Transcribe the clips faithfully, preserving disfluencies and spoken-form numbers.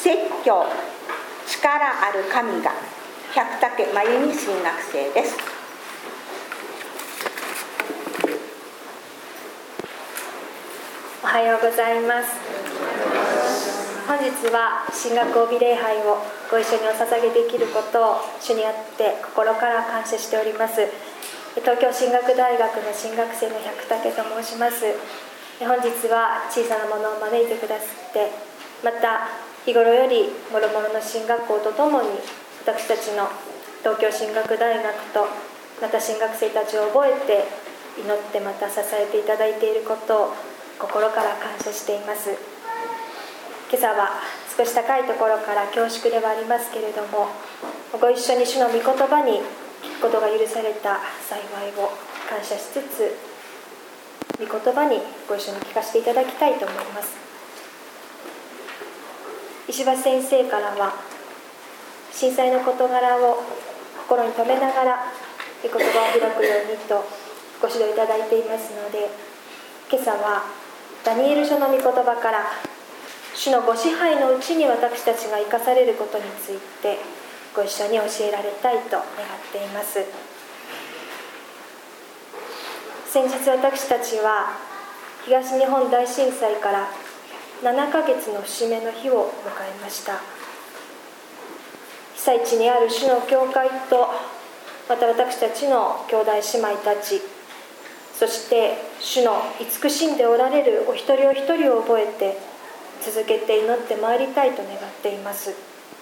説教力ある神が百武真由美神学生です。 おはようございます。本日は神学帯礼拝をご一緒にお捧げできることを主にあって心から感謝しております。東京神学大学の神学生の百武と申します。本日は小さなものを招いてくださって、また日頃より諸々の神学校とともに私たちの東京神学大学とまた神学生たちを覚えて祈ってまた支えていただいていることを心から感謝しています。今朝は少し高いところから恐縮ではありますけれども、ご一緒に主の御言葉に聞くことが許された幸いを感謝しつつ、御言葉にご一緒に聞かせていただきたいと思います。石橋先生からは震災の事柄を心に留めながら御言葉を開くようにとご指導いただいていますので、今朝はダニエル書の御言葉から主のご支配のうちに私たちが生かされることについてご一緒に教えられたいと願っています。先日私たちは東日本大震災からななかげつの節目の日を迎えました。被災地にある主の教会と、また私たちの兄弟姉妹たち、そして主の慈しんでおられるお一人お一人を覚えて続けて祈ってまいりたいと願っています。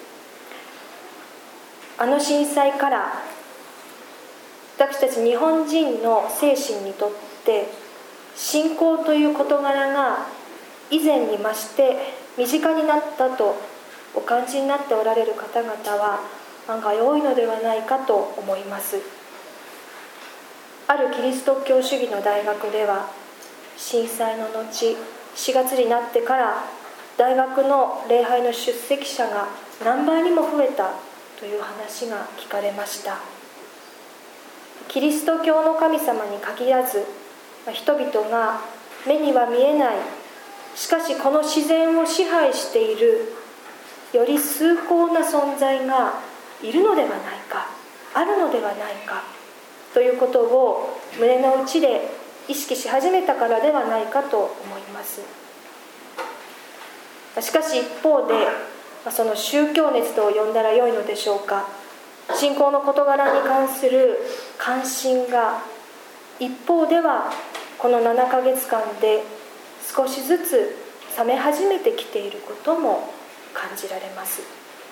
あの震災から私たち日本人の精神にとって信仰という事柄が以前に増して身近になったとお感じになっておられる方々は案外多いのではないかと思います。あるキリスト教主義の大学では震災の後しがつになってから大学の礼拝の出席者が何倍にも増えたという話が聞かれました。キリスト教の神様に限らず、人々が目には見えない、しかしこの自然を支配しているより崇高な存在がいるのではないか、あるのではないかということを胸の内で意識し始めたからではないかと思います。しかし一方で、その宗教熱と呼んだらよいのでしょうか、信仰の事柄に関する関心が一方ではこのななかげつかんで少しずつ冷め始めてきていることも感じられます。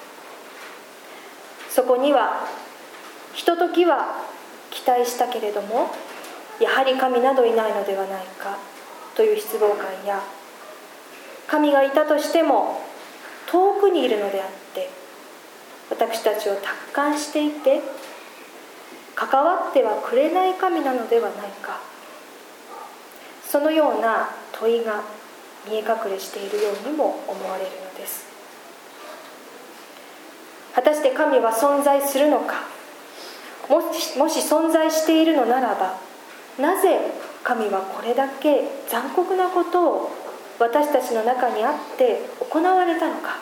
そこにはひとときは期待したけれどもやはり神などいないのではないかという失望感や、神がいたとしても遠くにいるのであって私たちを達観していて関わってはくれない神なのではないか、そのような問いが見え隠れしているようにも思われるのです。果たして神は存在するのか、もし、もし存在しているのならば、なぜ神はこれだけ残酷なことを私たちの中にあって行われたのか。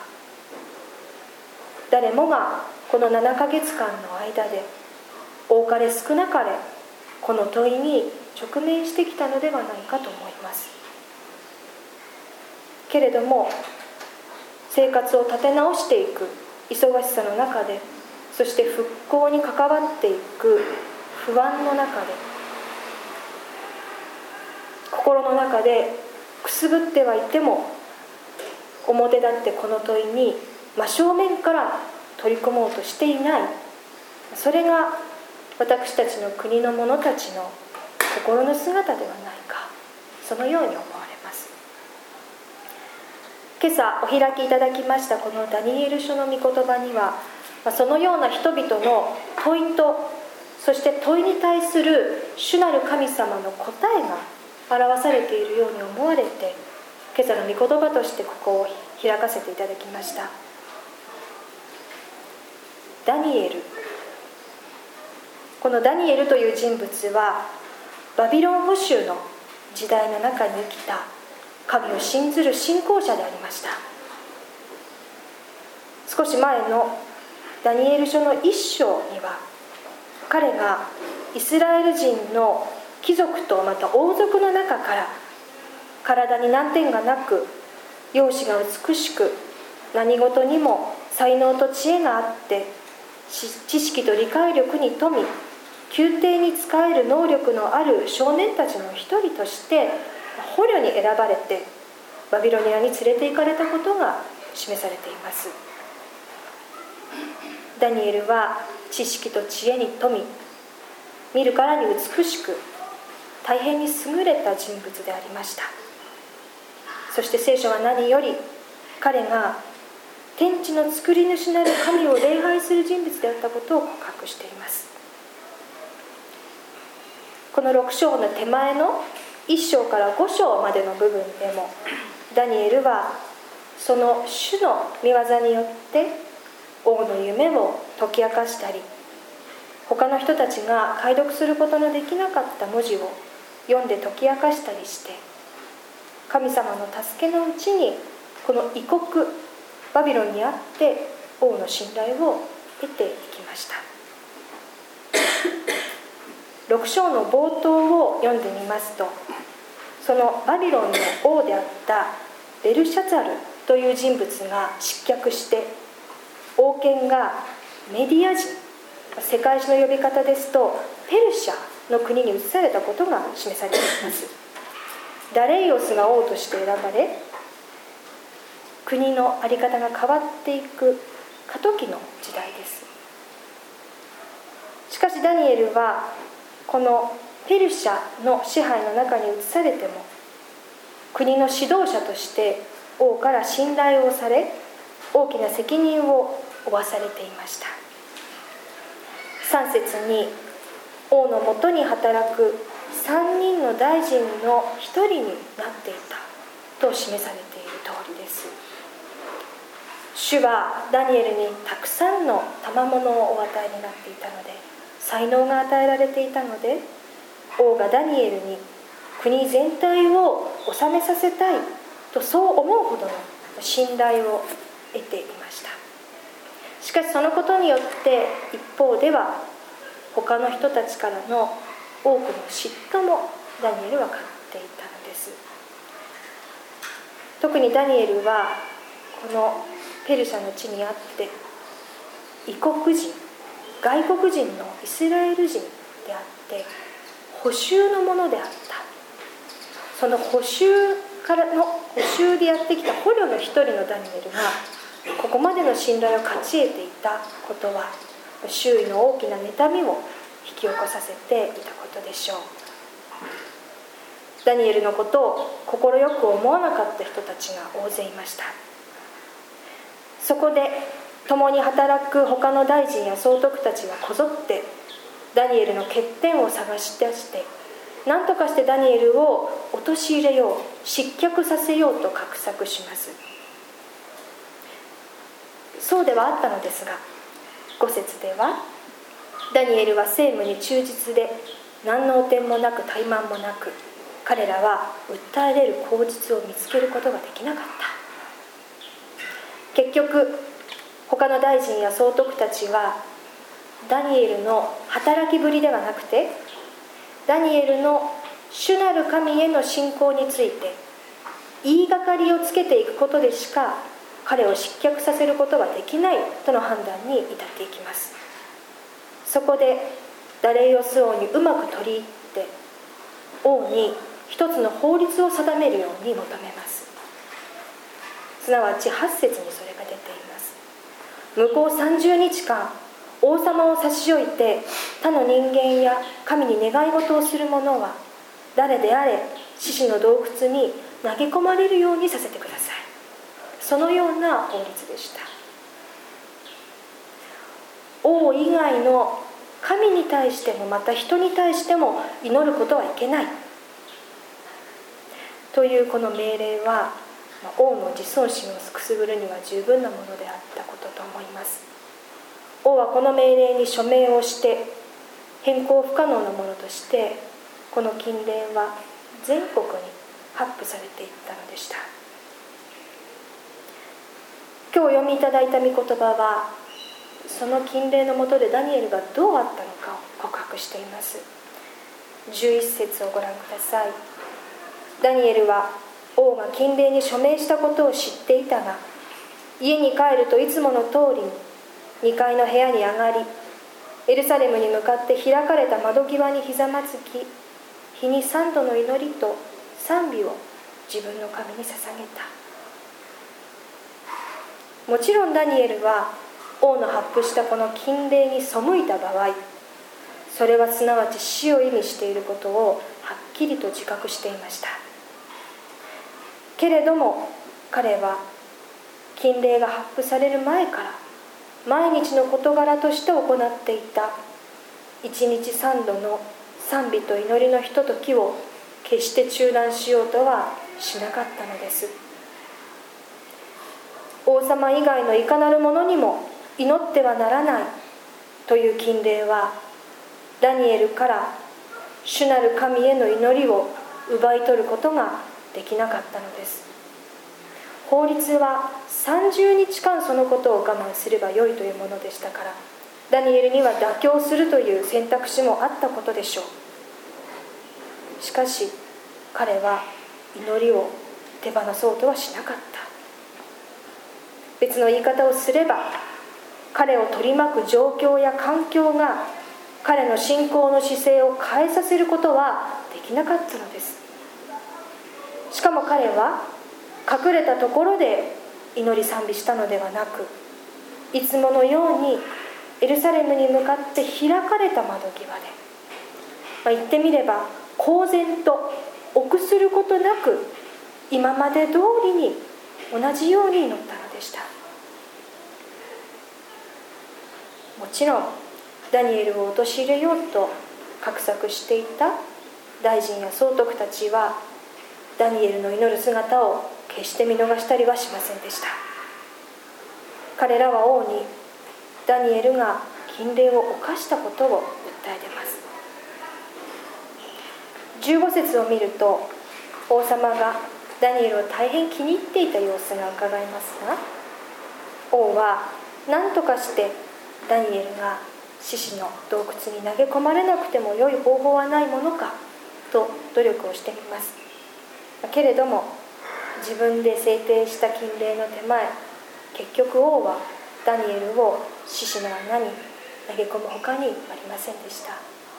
誰もがこのななかげつかんの間で多かれ少なかれこの問いに直面してきたのではないかと思います。けれども生活を立て直していく忙しさの中で、そして復興に関わっていく不安の中で、心の中でくすぶってはいても表立ってこの問いに真正面から取り組もうとしていない、それが私たちの国の者たちの心の姿ではないか、そのように思われます。今朝お開きいただきましたこのダニエル書の御言葉には、そのような人々の問いと、そして問いに対する主なる神様の答えが表されているように思われて、今朝の御言葉としてここを開かせていただきました。ダニエル、このダニエルという人物はバビロン捕囚の時代の中に生きた神を信ずる信仰者でありました。 少し前のダニエル書の一章には、彼がイスラエル人の貴族とまた王族の中から体に難点がなく、容姿が美しく、何事にも才能と知恵があって、知識と理解力に富み、宮廷に仕える能力のある少年たちの一人として捕虜に選ばれてバビロニアに連れて行かれたことが示されています。ダニエルは知識と知恵に富み、見るからに美しく、大変に優れた人物でありました。そして聖書は何より彼が天地の作り主なる神を礼拝する人物であったことを告白しています。このろく章の手前のいっ章からご章までの部分でも、ダニエルはその主の御業によって王の夢を解き明かしたり、他の人たちが解読することのできなかった文字を読んで解き明かしたりして、神様の助けのうちにこの異国バビロンにあって王の信頼を得ていきました。ろく章の冒頭を読んでみますと、そのバビロンの王であったベルシャツァルという人物が失脚して、王権がメディア人、世界史の呼び方ですとペルシャの国に移されたことが示されています。ダレイオスが王として選ばれ、国の在り方が変わっていく過渡期の時代です。しかしダニエルはこのペルシャの支配の中に移されても、国の指導者として王から信頼をされ、大きな責任を負わされていました。さん節に、王のもとに働くさんにんの大臣の一人になっていたと示されている通りです。主はダニエルにたくさんの賜物をお与えになっていたので、才能が与えられていたので、王がダニエルに国全体を治めさせたいとそう思うほどの信頼を得ていました。しかしそのことによって一方では他の人たちからの多くの嫉妬もダニエルは買っていたのです。特にダニエルはこのペルシャの地にあって異国人、外国人のイスラエル人であって捕囚のものであった。その捕囚からの捕囚でやってきた捕虜の一人のダニエルがここまでの信頼を勝ち得ていたことは、周囲の大きな妬みを引き起こさせていたことでしょう。ダニエルのことを快く思わなかった人たちが大勢いました。そこで共に働く他の大臣や総督たちはこぞってダニエルの欠点を探し出して、何とかしてダニエルを陥れよう、失脚させようと画策します。そうではあったのですが、ご節ではダニエルは政務に忠実で何の汚点もなく怠慢もなく、彼らは訴えれる口実を見つけることができなかった。結局他の大臣や総督たちはダニエルの働きぶりではなくて、ダニエルの主なる神への信仰について言いがかりをつけていくことでしか彼を失脚させることができないとの判断に至っていきます。そこでダレイオス王にうまく取り入って王に一つの法律を定めるように求めます。すなわちはち節にそれが出ています。向こうさんじゅうにちかん王様を差し置いて他の人間や神に願い事をする者は誰であれ獅子の洞窟に投げ込まれるようにさせてください。そのような法律でした。王以外の神に対してもまた人に対しても祈ることはいけないというこの命令は、王の自尊心をくすぐるには十分なものであったことと思います。王はこの命令に署名をして変更不可能なものとしてこの禁令は全国に発布されていったのでした。 今日お読みいただいた御言葉は、その禁令のもとでダニエルがどうあったのかを告白しています。じゅういっ節をご覧ください。ダニエルは王が禁令に署名したことを知っていたが、家に帰るといつもの通りににかいの部屋に上がり、エルサレムに向かって開かれた窓際にひざまずき、日に三度の祈りと賛美を自分の神に捧げた。もちろんダニエルは王の発布したこの禁令に背いた場合、それはすなわち死を意味していることをはっきりと自覚していました。けれども彼は禁令が発布される前から毎日の事柄として行っていた一日三度の賛美と祈りのひとときを決して中断しようとはしなかったのです。王様以外のいかなる者にも祈ってはならないという禁令は、ダニエルから主なる神への祈りを奪い取ることができなかったのです。法律はさんじゅうにちかんそのことを我慢すればよいというものでしたから、ダニエルには妥協するという選択肢もあったことでしょう。しかし彼は祈りを手放そうとはしなかった。別の言い方をすれば、彼を取り巻く状況や環境が彼の信仰の姿勢を変えさせることはできなかったのです。しかも彼は隠れたところで祈り賛美したのではなく、いつものようにエルサレムに向かって開かれた窓際で、まあ、言ってみれば公然と臆することなく今まで通りに同じように祈ったのでした。もちろんダニエルを陥れようと画策していた大臣や総督たちはダニエルの祈る姿を決して見逃したりはしませんでした。彼らは王にダニエルが禁令を犯したことを訴え出ます。じゅうご節を見ると、王様がダニエルを大変気に入っていた様子がうかがえますが、王は何とかしてダニエルが獅子の洞窟に投げ込まれなくても良い方法はないものかと努力をしてみます。けれども自分で制定した禁令の手前、結局王はダニエルを獅子の穴に投げ込むほかにありませんでした。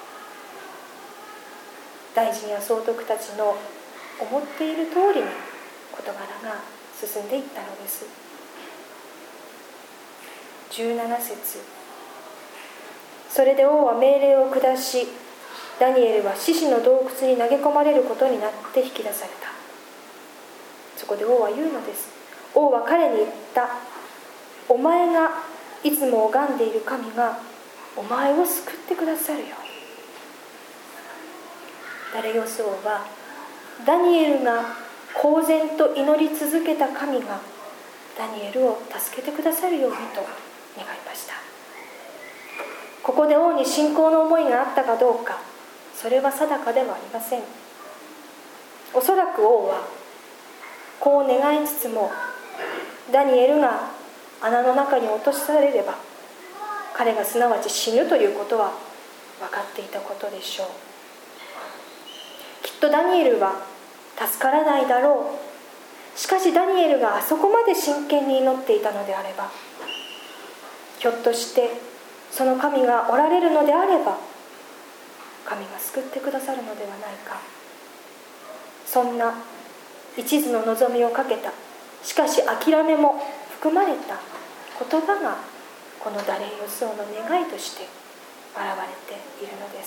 大臣や総督たちの思っている通りに事柄が進んでいったのです。じゅうなな節、それで王は命令を下し、ダニエルは獅子の洞窟に投げ込まれることになって引き出された。そこで王は言うのです。王は彼に言った。お前がいつも拝んでいる神がお前を救ってくださるよ。ダレオス王はダニエルが公然と祈り続けた神がダニエルを助けてくださるようにと願いました。ここで王に信仰の思いがあったかどうか、それは定かではありません。おそらく王はこう願いつつも、ダニエルが穴の中に落とされれば彼がすなわち死ぬということは分かっていたことでしょう。きっとダニエルは助からないだろう。しかしダニエルがあそこまで真剣に祈っていたのであれば、ひょっとしてその神がおられるのであれば、神が救ってくださるのではないか。そんな一途の望みをかけた、しかし諦めも含まれた言葉がこのダレイオス王の願いとして現れているのです。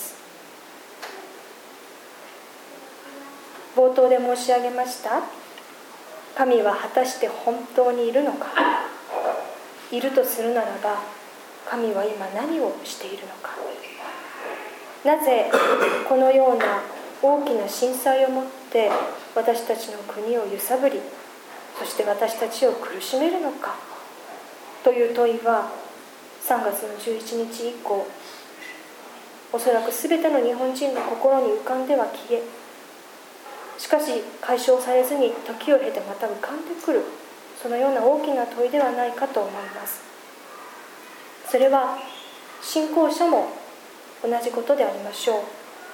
冒頭で申し上げました、神は果たして本当にいるのか。いるとするならば、神は今何をしているのか。なぜこのような大きな震災をもって私たちの国を揺さぶり、そして私たちを苦しめるのかという問いは、さんがつのじゅういちにち以降、おそらく全ての日本人の心に浮かんでは消え、しかし解消されずに時を経てまた浮かんでくる、 そのような大きな問いではないかと思います。それは信仰者も同じことでありましょ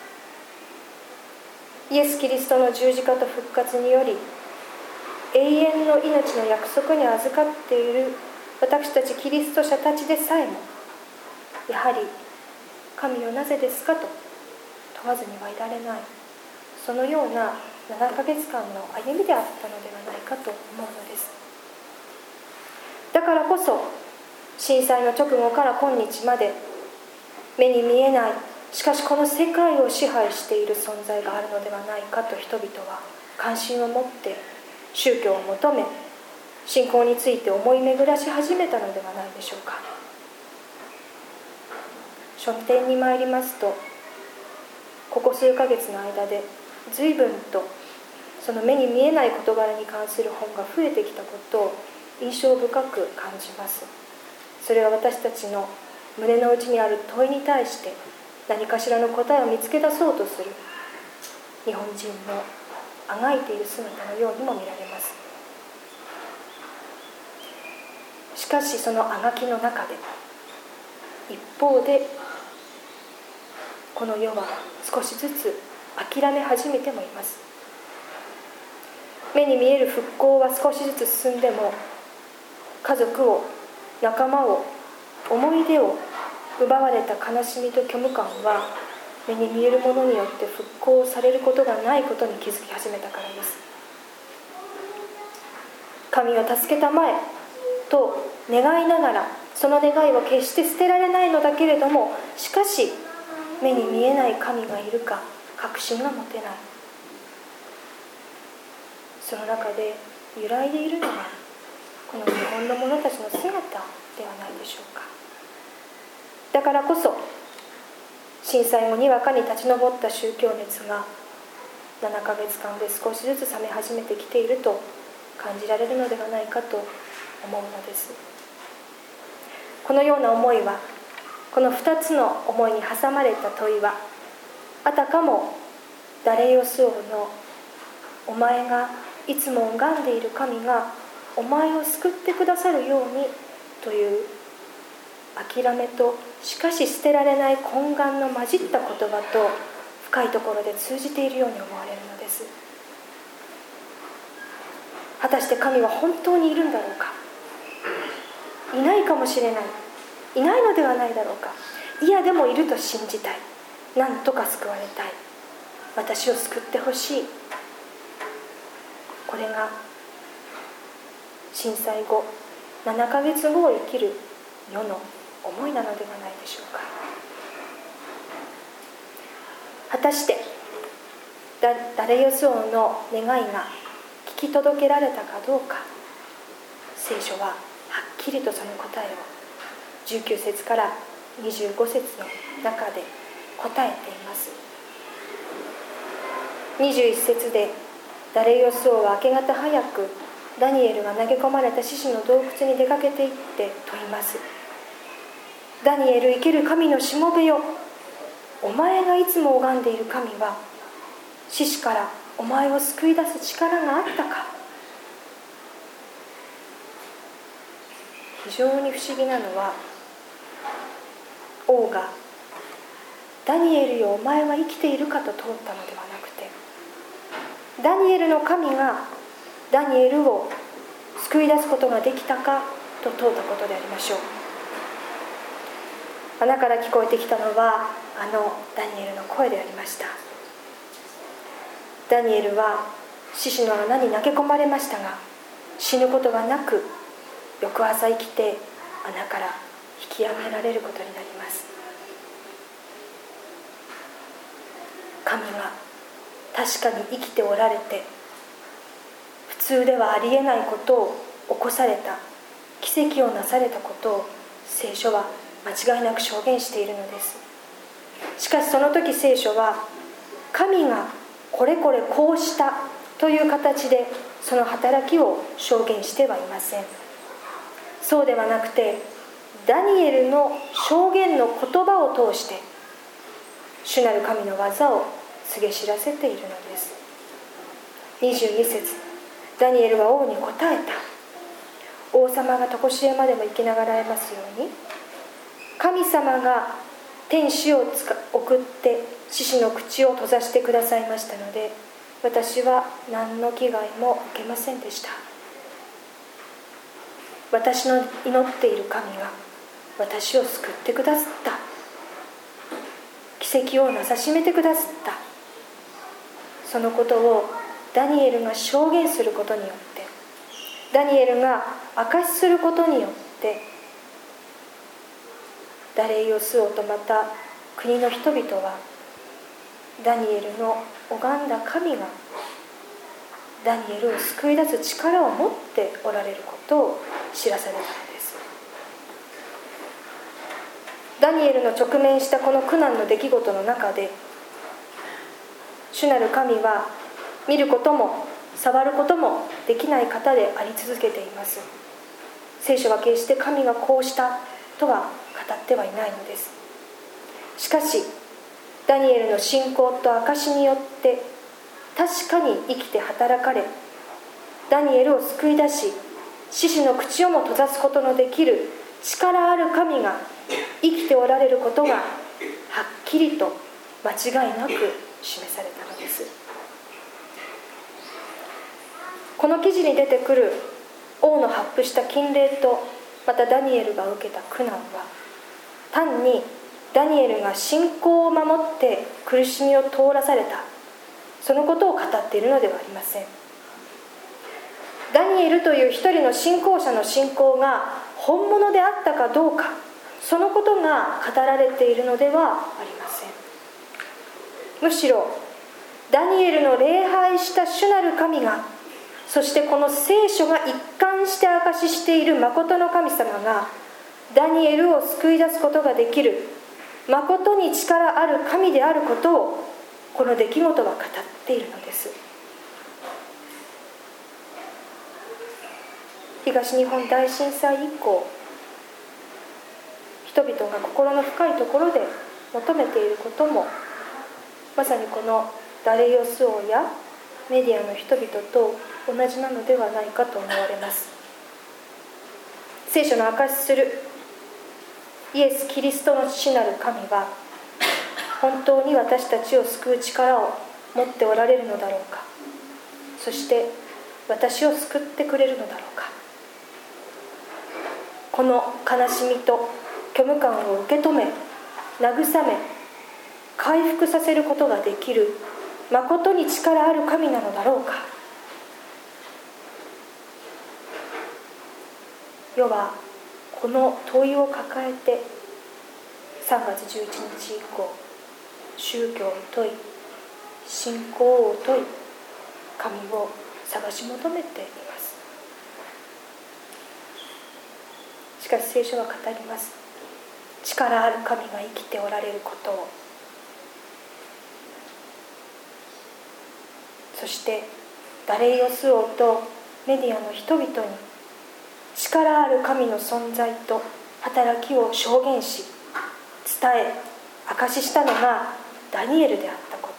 う。イエス・キリストの十字架と復活により永遠の命の約束に預かっている私たちキリスト者たちでさえも、やはり神よなぜですかと問わずにはいられない、そのようなななかげつかんの歩みであったのではないかと思うのです。だからこそ震災の直後から今日まで目に見えない、しかしこの世界を支配している存在があるのではないかと人々は関心を持って宗教を求め、信仰について思い巡らし始めたのではないでしょうか。書店に参りますと、ここ数ヶ月の間で随分とその目に見えない事柄に関する本が増えてきたことを印象深く感じます。それは私たちの胸の内にある問いに対して何かしらの答えを見つけ出そうとする日本人のあがいている姿のようにも見られます。しかしそのあがきの中で一方でこの世は少しずつ諦め始めてもいます。目に見える復興は少しずつ進んでも、家族を、仲間を、思い出を奪われた悲しみと虚無感は目に見えるものによって復興されることがないことに気づき始めたからです。神を助けたまえと願いながら、その願いは決して捨てられないのだけれども、しかし目に見えない神がいるか確信が持てない。その中で揺らいでいるのがこの日本の者たちの姿ではないでしょうか。だからこそ震災後にわかに立ち上った宗教熱がななかげつかんで少しずつ冷め始めてきていると感じられるのではないかと思うのです。このような思いは、このふたつの思いに挟まれた問いは、あたかもダレイオス王のお前がいつも拝んでいる神がお前を救ってくださるようにという諦めと、しかし捨てられない懇願の混じった言葉と深いところで通じているように思われるのです。果たして神は本当にいるんだろうか。いないかもしれない、いないのではないだろうか。いやでもいると信じたい、なんとか救われたい、私を救ってほしい。これが震災後ななかげつごを生きる世の思いなのではないでしょうか。果たしてダレイオス王の願いが聞き届けられたかどうか、聖書ははっきりとその答えをじゅうきゅうせつからにじゅうごせつの中で答えています。にじゅういっせつでダレイオス王は明け方早くダニエルが投げ込まれた獅子の洞窟に出かけていって問います。ダニエル、生ける神のしもべよ、お前がいつも拝んでいる神は獅子からお前を救い出す力があったか。非常に不思議なのは、王がダニエルよ、お前は生きているかと問ったのではなくて、ダニエルの神がダニエルを救い出すことができたかと問うたことでありましょう。穴から聞こえてきたのはあのダニエルの声でありました。ダニエルは獅子の穴に投げ込まれましたが、死ぬことがなく翌朝生きて穴から引き上げられることになります。神が確かに生きておられて、普通ではありえないことを起こされた、奇跡をなされたことを聖書は間違いなく証言しているのです。しかしその時聖書は、神がこれこれこうしたという形でその働きを証言してはいません。そうではなくて、ダニエルの証言の言葉を通して主なる神の技を告げ知らせているのです。にじゅうにせつ、ダニエルは王に答えた。 王様が常しえまでも生きながらえますように、神様が天使を送って獅子の口を閉ざしてくださいましたので、私は何の危害も受けませんでした。私の祈っている神が私を救ってくださった。奇跡をなさしめてくださった。そのことをダニエルが証言することによって、ダニエルが証しすることによって、ダレイオス王とまた国の人々はダニエルの拝んだ神がダニエルを救い出す力を持っておられることを知らされたのです。ダニエルの直面したこの苦難の出来事の中で、主なる神は見ることも触ることもできない方であり続けています。聖書は決して神がこうしたとは語ってはいないのです。しかしダニエルの信仰と証しによって確かに生きて働かれ、ダニエルを救い出し、獅子の口をも閉ざすことのできる力ある神が生きておられることがはっきりと間違いなく示されたのです。この記事に出てくる王の発布した禁令と、またダニエルが受けた苦難は、単にダニエルが信仰を守って苦しみを通らされた、そのことを語っているのではありません。ダニエルという一人の信仰者の信仰が本物であったかどうか、そのことが語られているのではありません。むしろダニエルの礼拝した主なる神が、そしてこの聖書が一貫して証ししている真の神様がダニエルを救い出すことができる真に力ある神であることを、この出来事は語っているのです。東日本大震災以降、人々が心の深いところで求めていることも、まさにこのダレイオス王やメディアの人々と同じなのではないかと思われます。聖書の証しするイエス・キリストの父なる神は、本当に私たちを救う力を持っておられるのだろうか。そして私を救ってくれるのだろうか。この悲しみと虚無感を受け止め、慰め、回復させることができる誠に力ある神なのだろうか。世はこの問いを抱えてさんがつじゅういちにち以降、宗教を問い、信仰を問い、神を探し求めています。しかし聖書は語ります。力ある神が生きておられることを。そしてダレイオス王とメディアの人々に力ある神の存在と働きを証言し、伝え、証ししたのがダニエルであったこと。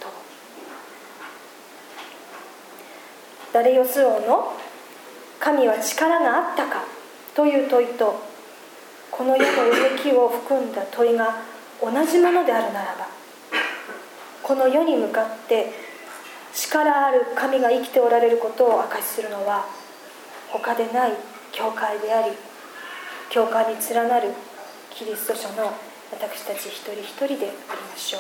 ダレイオス王の神は力があったかという問いと、この世のうめきを含んだ問いが同じものであるならば、この世に向かって力ある神が生きておられることを証しするのは他でない教会であり、教会に連なるキリスト者の私たち一人一人でありましょう。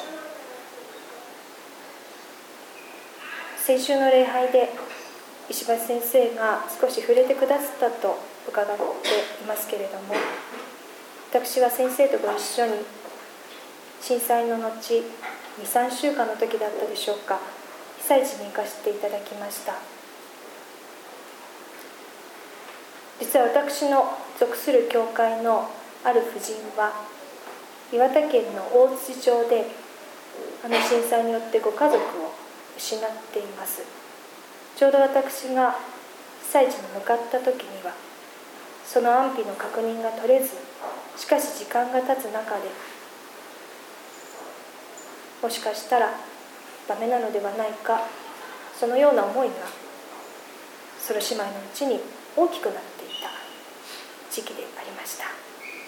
先週の礼拝で石橋先生が少し触れてくださったと伺っていますけれども、私は先生とご一緒に震災の後に、さんしゅうかんの時だったでしょうか、被災地に行かせていただきました。実は私の属する教会のある婦人は岩手県の大槌町であの震災によってご家族を失っています。ちょうど私が被災地に向かった時にはその安否の確認が取れず、しかし時間が経つ中でもしかしたらダメなのではないか、そのような思いがその姉妹のうちに大きくなっていた時期でありました。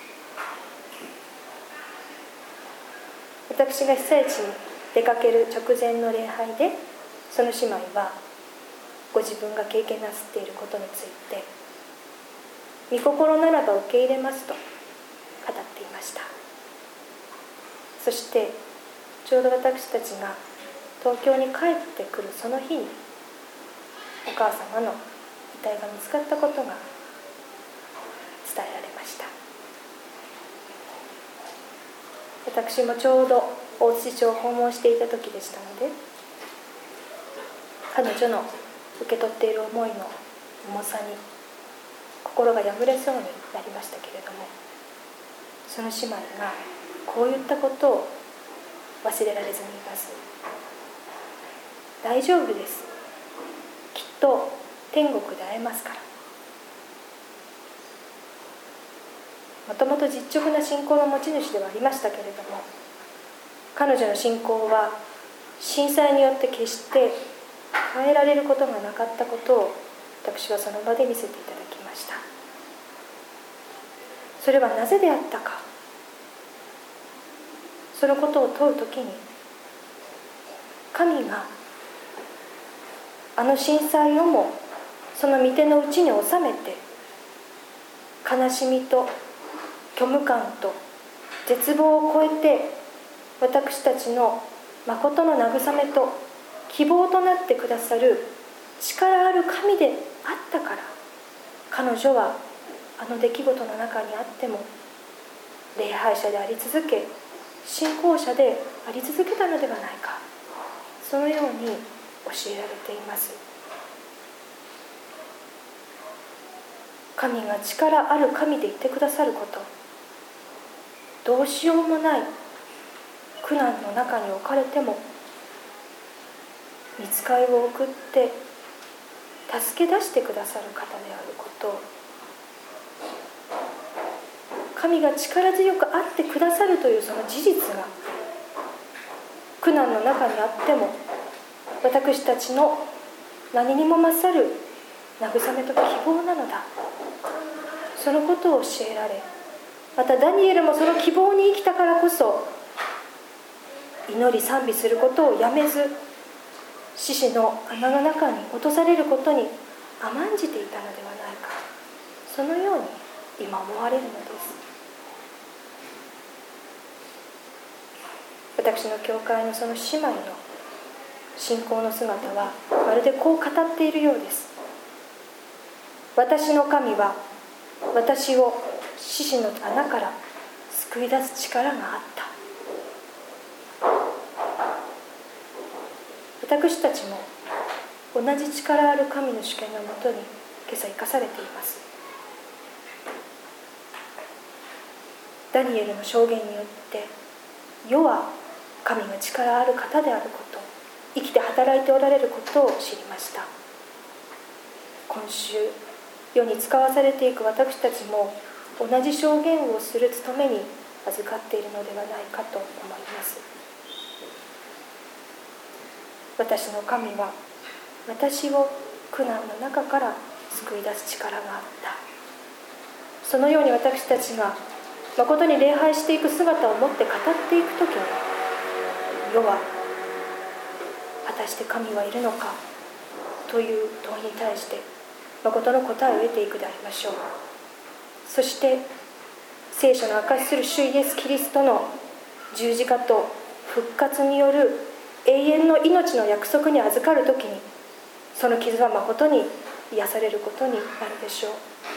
私が被災地に出かける直前の礼拝で、その姉妹はご自分が経験なさっていることについて、御心ならば受け入れますと語っていました。そしてちょうど私たちが東京に帰ってくるその日に、お母様の遺体が見つかったことが伝えられました。私もちょうど大槌町を訪問していた時でしたので、彼女の受け取っている思いの重さに心が破れそうになりましたけれども、その姉妹がこういったことを忘れられずにいます。大丈夫です、きっと天国で会えますから。もともと実直な信仰の持ち主ではありましたけれども、彼女の信仰は震災によって決して変えられることがなかったことを、私はその場で見せていただきました。それはなぜであったか、そのことを問うときに、神があの震災をもその御手の内に収めて、悲しみと虚無感と絶望を超えて、私たちの誠の慰めと希望となってくださる力ある神であったから、彼女はあの出来事の中にあっても礼拝者であり続け、信仰者であり続けたのではないか、そのように教えられています。神が力ある神でいてくださること、どうしようもない苦難の中に置かれても御使いを送って助け出してくださる方であること、神が力強くあってくださるというその事実が、苦難の中にあっても私たちの何にも勝る慰めと希望なのだ、そのことを教えられ、またダニエルもその希望に生きたからこそ、祈り賛美することをやめず、獅子の穴の中に落とされることに甘んじていたのではないか、そのように今思われるのです。私の教会のその姉妹の信仰の姿はまるでこう語っているようです。私の神は私を獅子の穴から救い出す力があった。私たちも同じ力ある神の主権のもとに今朝生かされています。ダニエルの証言によって世は神が力ある方であること、生きて働いておられることを知りました。今週世に使わされていく私たちも同じ証言をする務めに預かっているのではないかと思います。私の神は私を苦難の中から救い出す力があった。そのように私たちが誠に礼拝していく姿を持って語っていくときに、世は果たして神はいるのかという問いに対して誠の答えを得ていくでありましょう。そして聖書の証しする主イエスキリストの十字架と復活による永遠の命の約束に預かるときに、その傷は誠に癒されることになるでしょう。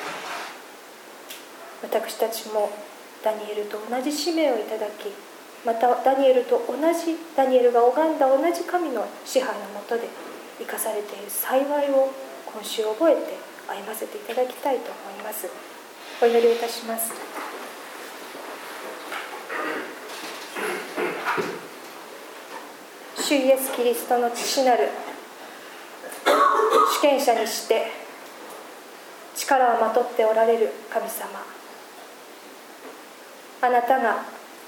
私たちもダニエルと同じ使命をいただき、またダニエルと同じダニエルが拝んだ同じ神の支配のもとで生かされている幸いを今週覚えて歩ませていただきたいと思います。お祈りをいたします。主イエスキリストの父なる主権者にして力をまとっておられる神様、あなたが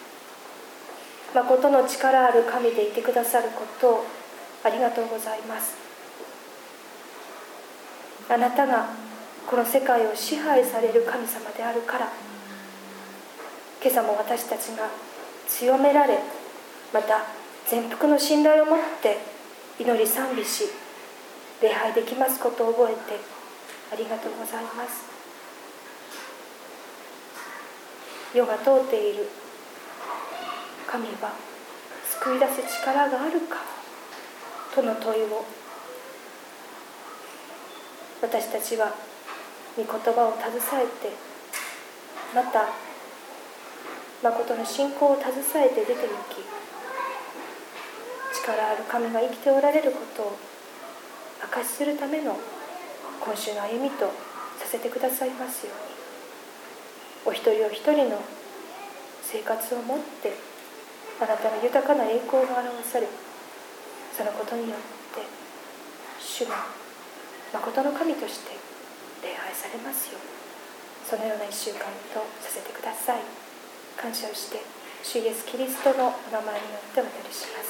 誠の力ある神でいてくださることをありがとうございます。あなたがこの世界を支配される神様であるから、今朝も私たちが強められ、また全幅の信頼を持って祈り賛美し礼拝できますことを覚えてありがとうございます。世が問うている、神は救い出す力があるかとの問いを、私たちは御言葉を携えて、また誠の信仰を携えて出て行き、力ある神が生きておられることを証しするための今週の歩みとさせてくださいますように、お一人お一人の生活をもってあなたの豊かな栄光が表され、そのことによって主が誠の神として礼拝されますように、そのようないっしゅうかんとさせてください。感謝をして主イエスキリストのお名前によってお祈りします。